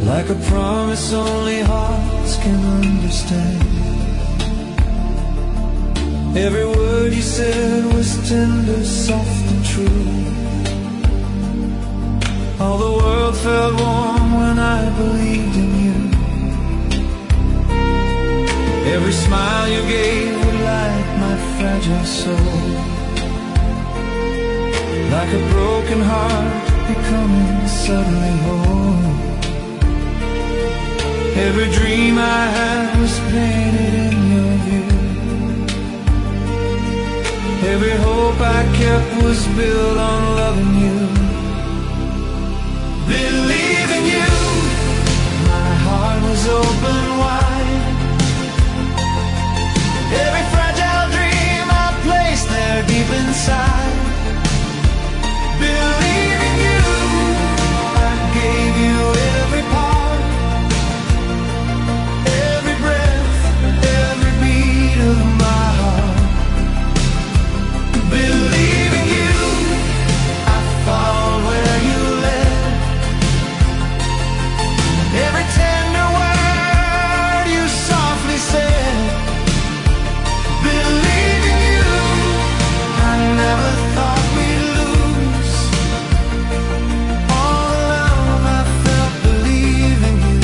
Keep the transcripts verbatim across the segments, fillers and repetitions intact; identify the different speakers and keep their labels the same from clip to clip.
Speaker 1: like a promise only hearts can understand. Every word you said was tender, soft and true. All the world felt warm when I believed in you. Every smile you gave would light my fragile soul, like a broken heart becoming suddenly whole. Every dream I had was painted in your view. Every hope I kept was built on loving you. Believing you, my heart was open wide. Every fragile dream I placed there deep inside. Believing you, I gave you every part, every breath, every beat of my heart. Believing you, I followed where you led. Every tender word you softly said. Believing you, I never thought we'd lose all the love I felt believing you.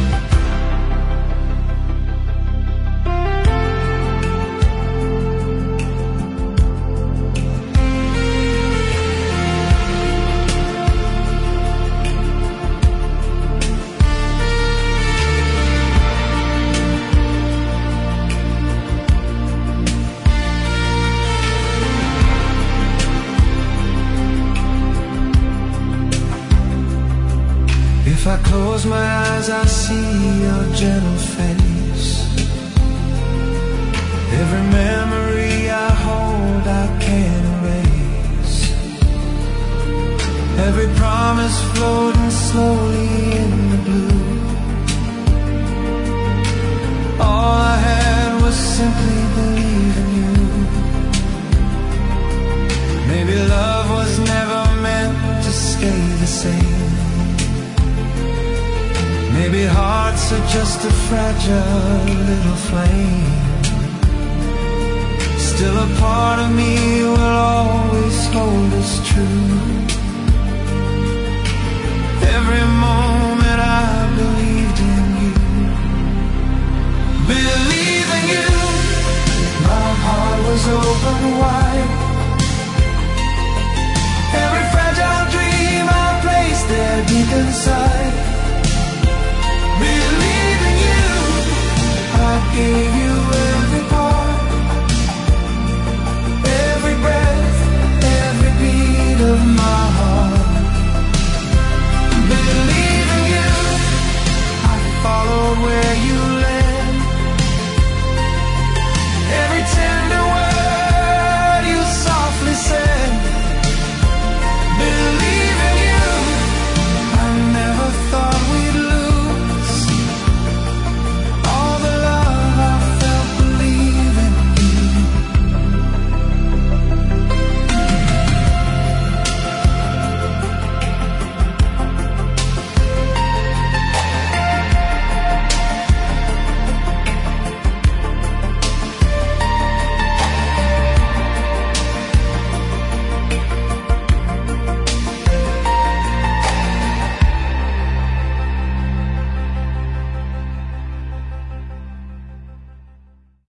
Speaker 1: If I close my eyes, I see your gentle face. Every memory I hold, I can't erase. Every promise floating slowly in the blue. All I had was simply believing you. Maybe love was never meant to stay the same. Maybe hearts are just a fragile little flame. Still a part of me will always hold us true. Every moment I believed in you. Believing you, my heart was open wide. Every fragile dream I placed there deep inside. Believing you, I gave you